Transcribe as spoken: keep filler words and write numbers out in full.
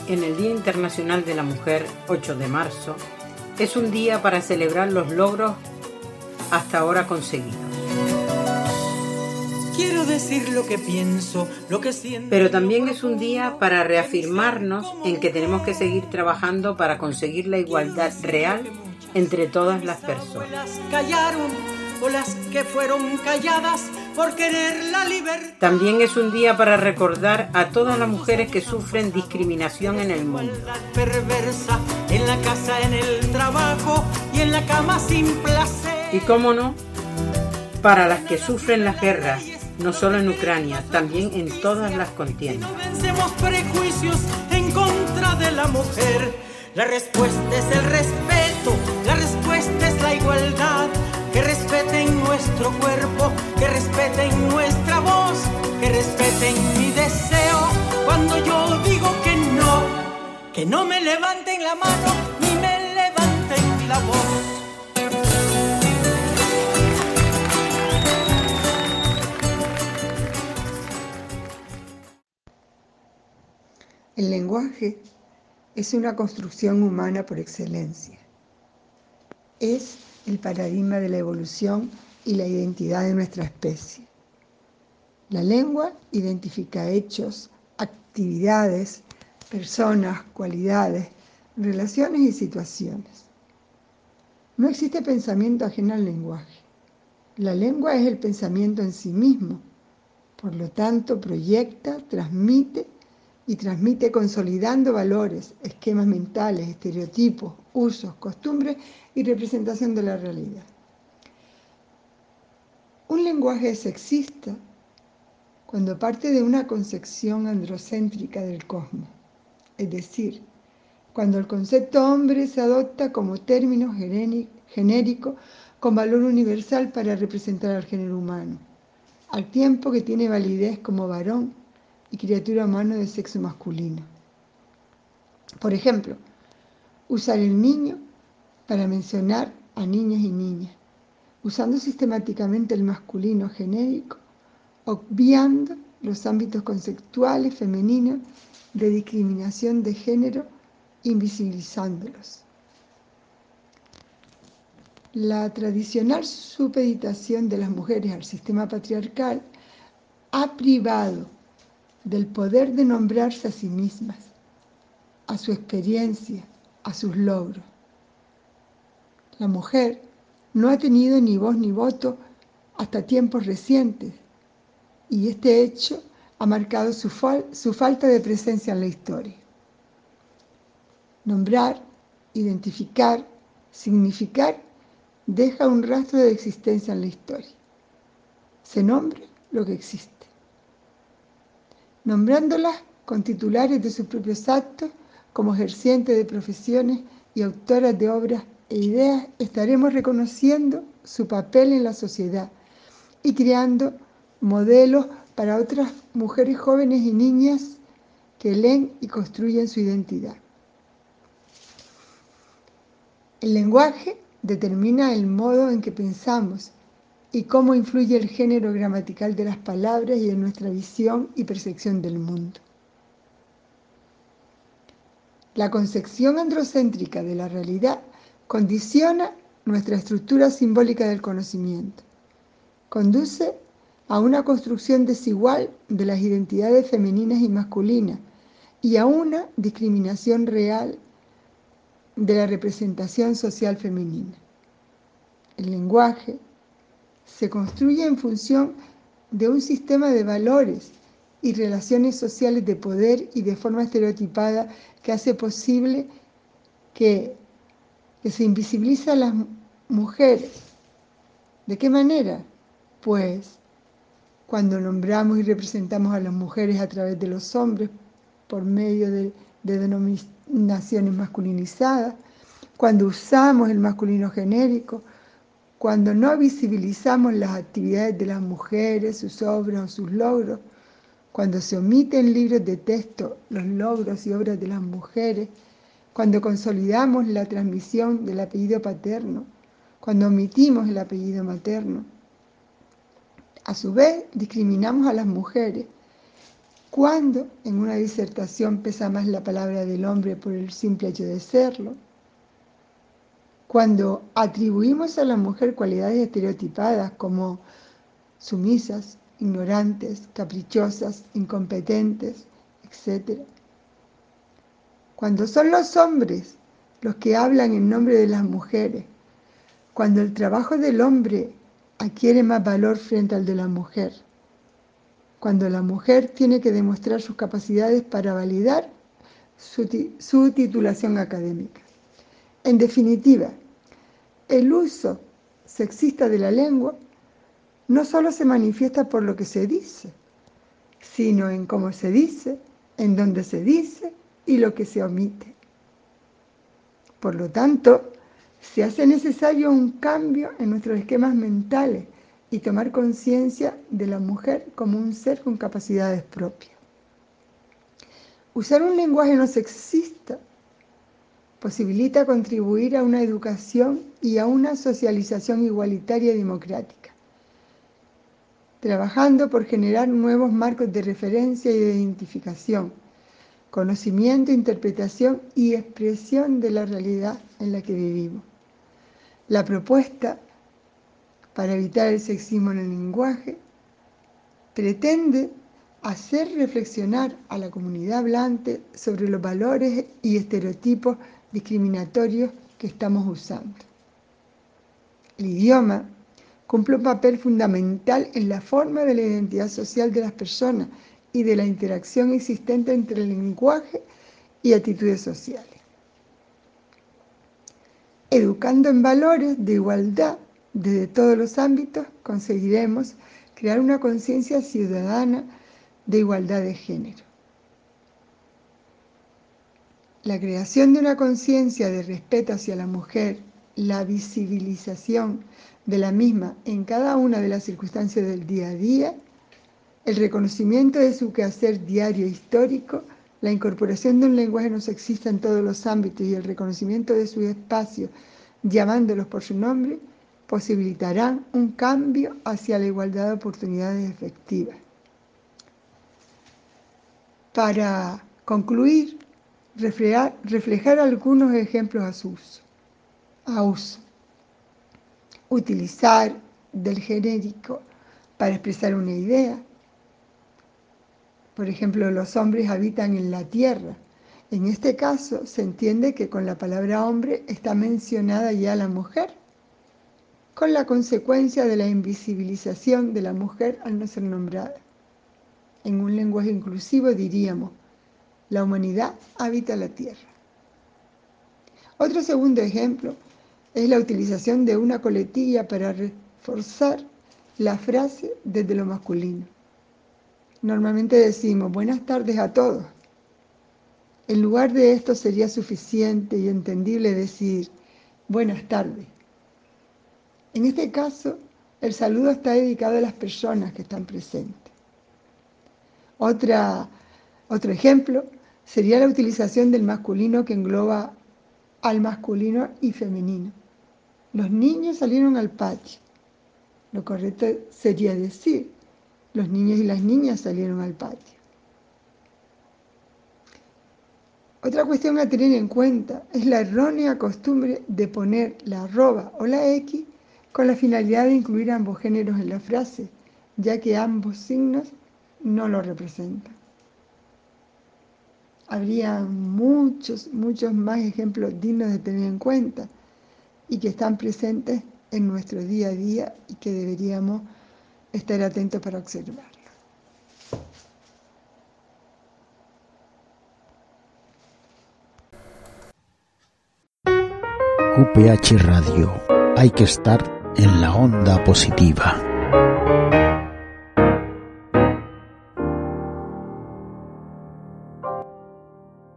en el Día Internacional de la Mujer, ocho de marzo, es un día para celebrar los logros hasta ahora conseguidos. Quiero decir lo que pienso, lo que siento. Pero también es un día para reafirmarnos en que tenemos que seguir trabajando para conseguir la igualdad real entre todas las personas. Callaron, o las que fueron calladas por querer la libertad. También es un día para recordar a todas las mujeres que sufren discriminación en el mundo. Perversa, en la casa, en el trabajo y en la cama sin placer. Y cómo no, para las que sufren las guerras, no solo en Ucrania, también en todas las contiendas. No vencemos prejuicios en contra de la mujer. La respuesta es el respeto, la respuesta es la igualdad. Que respeten nuestro cuerpo, que respeten nuestra voz, que respeten mi deseo. Cuando yo digo que no, que no me levanten la mano ni me levanten la voz. El lenguaje es una construcción humana por excelencia. Es el paradigma de la evolución y la identidad de nuestra especie. La lengua identifica hechos, actividades, personas, cualidades, relaciones y situaciones. No existe pensamiento ajeno al lenguaje. La lengua es el pensamiento en sí mismo. Por lo tanto, proyecta, transmite y transmite consolidando valores, esquemas mentales, estereotipos, usos, costumbres y representación de la realidad. Un lenguaje es sexista cuando parte de una concepción androcéntrica del cosmos, es decir, cuando el concepto hombre se adopta como término genérico con valor universal para representar al género humano, al tiempo que tiene validez como varón y criatura humana de sexo masculino. Por ejemplo, usar el niño para mencionar a niñas y niñas, usando sistemáticamente el masculino genérico, obviando los ámbitos conceptuales femeninos de discriminación de género, invisibilizándolos. La tradicional supeditación de las mujeres al sistema patriarcal ha privado del poder de nombrarse a sí mismas, a su experiencia, a sus logros. La mujer no ha tenido ni voz ni voto hasta tiempos recientes, y este hecho ha marcado su, fal- su falta de presencia en la historia. Nombrar, identificar, significar, deja un rastro de existencia en la historia. Se nombra lo que existe. Nombrándolas con titulares de sus propios actos, como ejercientes de profesiones y autoras de obras e ideas, estaremos reconociendo su papel en la sociedad y creando modelos para otras mujeres jóvenes y niñas que leen y construyen su identidad. El lenguaje determina el modo en que pensamos y cómo influye el género gramatical de las palabras y en nuestra visión y percepción del mundo. La concepción androcéntrica de la realidad condiciona nuestra estructura simbólica del conocimiento. Conduce a una construcción desigual de las identidades femeninas y masculinas y a una discriminación real de la representación social femenina. El lenguaje se construye en función de un sistema de valores y relaciones sociales de poder y de forma estereotipada que hace posible que, que se invisibilice a las mujeres. ¿De qué manera? Pues cuando nombramos y representamos a las mujeres a través de los hombres por medio de, de denominaciones masculinizadas, cuando usamos el masculino genérico, cuando no visibilizamos las actividades de las mujeres, sus obras o sus logros, cuando se omiten en libros de texto los logros y obras de las mujeres, cuando consolidamos la transmisión del apellido paterno, cuando omitimos el apellido materno. A su vez, discriminamos a las mujeres cuando en una disertación pesa más la palabra del hombre por el simple hecho de serlo, cuando atribuimos a la mujer cualidades estereotipadas como sumisas, ignorantes, caprichosas, incompetentes, etcétera. Cuando son los hombres los que hablan en nombre de las mujeres, cuando el trabajo del hombre adquiere más valor frente al de la mujer, cuando la mujer tiene que demostrar sus capacidades para validar su, su titulación académica. En definitiva, el uso sexista de la lengua no solo se manifiesta por lo que se dice, sino en cómo se dice, en dónde se dice y lo que se omite. Por lo tanto, se hace necesario un cambio en nuestros esquemas mentales y tomar conciencia de la mujer como un ser con capacidades propias. Usar un lenguaje no sexista posibilita contribuir a una educación y a una socialización igualitaria y democrática, trabajando por generar nuevos marcos de referencia y de identificación, conocimiento, interpretación y expresión de la realidad en la que vivimos. La propuesta para evitar el sexismo en el lenguaje pretende hacer reflexionar a la comunidad hablante sobre los valores y estereotipos discriminatorios que estamos usando. El idioma cumple un papel fundamental en la forma de la identidad social de las personas y de la interacción existente entre el lenguaje y actitudes sociales. Educando en valores de igualdad desde todos los ámbitos, conseguiremos crear una conciencia ciudadana de igualdad de género. La creación de una conciencia de respeto hacia la mujer, la visibilización de la misma en cada una de las circunstancias del día a día, el reconocimiento de su quehacer diario e histórico, la incorporación de un lenguaje no sexista en todos los ámbitos y el reconocimiento de sus espacios, llamándolos por su nombre, posibilitarán un cambio hacia la igualdad de oportunidades efectivas. Para concluir, reflejar, reflejar algunos ejemplos a su uso. A uso. Utilizar del genérico para expresar una idea. Por ejemplo, los hombres habitan en la tierra. En este caso, se entiende que con la palabra hombre está mencionada ya la mujer, con la consecuencia de la invisibilización de la mujer al no ser nombrada. En un lenguaje inclusivo diríamos, la humanidad habita la tierra. Otro segundo ejemplo es la utilización de una coletilla para reforzar la frase desde lo masculino. Normalmente decimos, buenas tardes a todos. En lugar de esto sería suficiente y entendible decir, buenas tardes. En este caso, el saludo está dedicado a las personas que están presentes. Otra, otro ejemplo sería la utilización del masculino que engloba al masculino y femenino. Los niños salieron al patio. Lo correcto sería decir, los niños y las niñas salieron al patio. Otra cuestión a tener en cuenta es la errónea costumbre de poner la arroba o la X con la finalidad de incluir ambos géneros en la frase, ya que ambos signos no lo representan. Habría muchos, muchos más ejemplos dignos de tener en cuenta y que están presentes en nuestro día a día y que deberíamos estar atentos para observarlo. U P H Radio. Hay que estar en la onda positiva.